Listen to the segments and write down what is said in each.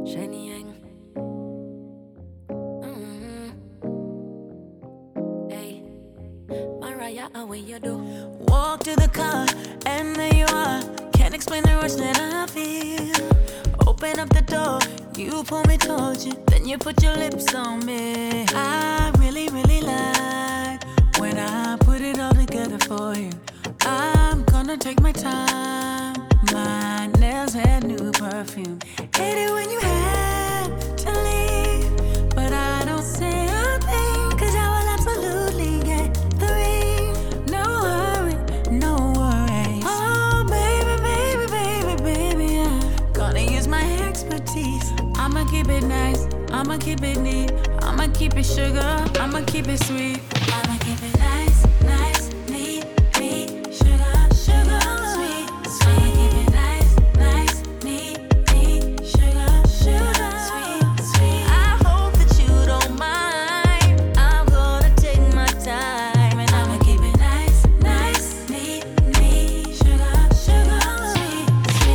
Shiny Yang. Hey, Mariah, how you do? Walk to the car, and there you are. Can't explain the rush that I feel. Open up the door, you pull me towards you, then you put your lips on me. I really, really like when I put it all together for you. I'm gonna take my time. My nails had new perfume. Hate it when you have to leave, but I don't say a thing, 'cause I will absolutely get the ring. No hurry, no worries. Oh, baby, baby, baby, baby, I'm gonna use my expertise. I'ma keep it nice, I'ma keep it neat, I'ma keep it sugar, I'ma keep it sweet. I'ma keep it nice, nice, neat, neat, sugar, sugar, sweet, sweet. I'ma keep it nice, nice, neat, neat, sugar, sugar, sweet, sweet. I hope that you don't mind. I'm gonna take my time, and I'ma keep it nice, nice, neat, neat, sugar, sugar, sweet,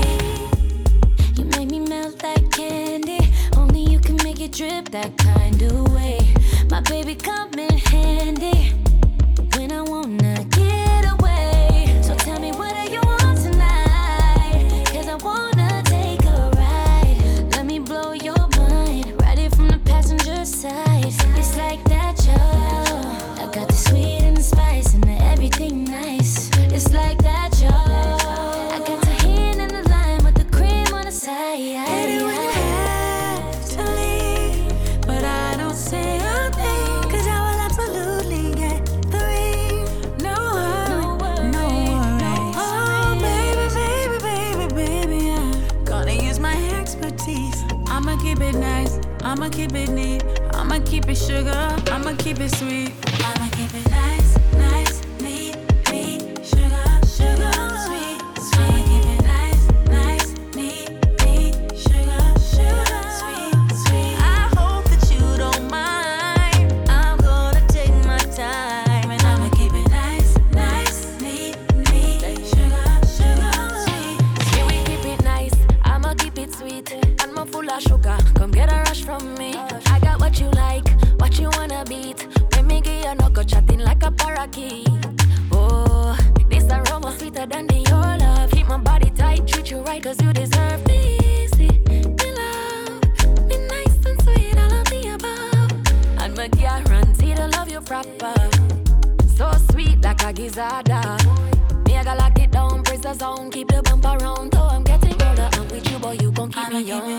sweet. You make me melt like candy. Only you can make it drip that kind of way. My baby come in handy when I wanna get away. So tell me, what do you want tonight? 'Cause I wanna take a ride. Let me blow your mind, ride it from the passenger side. It's like that, y'all. I got the sweet and the spice and the everything nice. It's like that, y'all. I got the hand and the lime with the cream on the side. Hate it when you have to leave, but I don't say a thing, 'cause I will absolutely get the ring. No hurry, no worries. Oh, baby, baby, baby, baby, I'm gonna use my expertise. I'ma keep it nice, I'ma keep it neat, I'ma keep it sugar, I'ma keep it sweet. I'ma keep it nice, nice, neat, neat, sugar, sugar, sweet, sweet. I'ma keep it nice, nice, neat, neat, sugar, sugar, sweet, sweet. I hope that you don't mind. I'm gonna take my time, and I'ma keep it nice, nice, neat, neat, sugar, sugar, sweet. Yeah, we keep it nice, I'ma keep it sweet. And I'm full of sugar, come get a rush from me. I got what you like, what you wanna beat. When me give you no go chatting like a parakeet. Oh, this aroma sweeter than the your love. Keep my body tight, treat you right, 'cause you deserve me. See, me love, be nice and sweet, all of the above. And me guarantee to love you proper. So sweet like a gizzarda. Me I gotta lock it down, press the zone, keep the bumper round. So I'm getting older, and with you, boy, you gon' keep I'ma me keep young. it